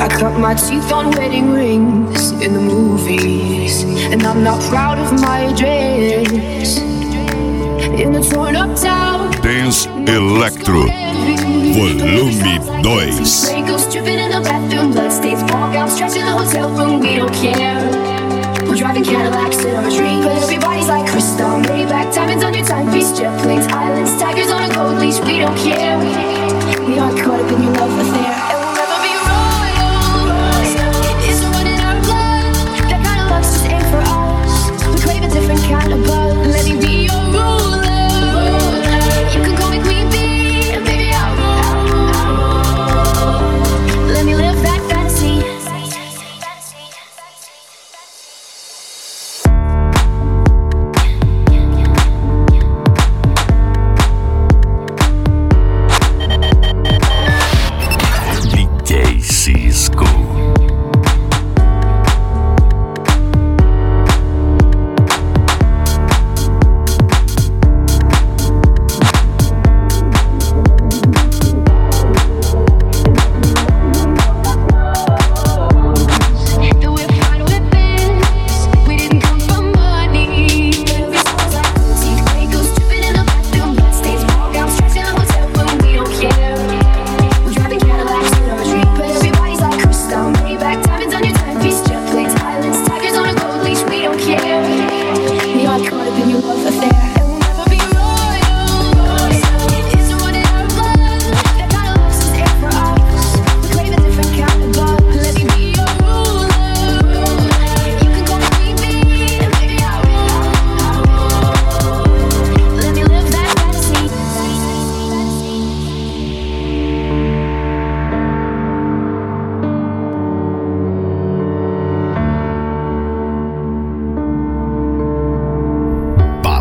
I cut my teeth on wedding rings in the movies, and I'm not proud of my dress. In a torn up town, Dance Electro Volume 2. Ghosts dripping in the bathroom, bloodstains, ball gowns, trash in the hotel room. We don't care. We're driving Cadillacs in our dreams, but everybody's like crystal, Maybach, diamonds on your timepiece, jet planes, islands, tigers on a gold leash. We don't care. We aren't caught up in your love affair, and we'll never be royals. It's running our blood. That kind of love's just ain't for us. We crave a different kind of buzz. Let me be your ruler. You can call me Queen Bee, and baby I'll rule. Let me live that fantasy. DJ Cisco.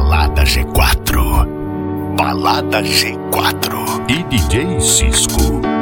Balada G4 e DJ Cisco.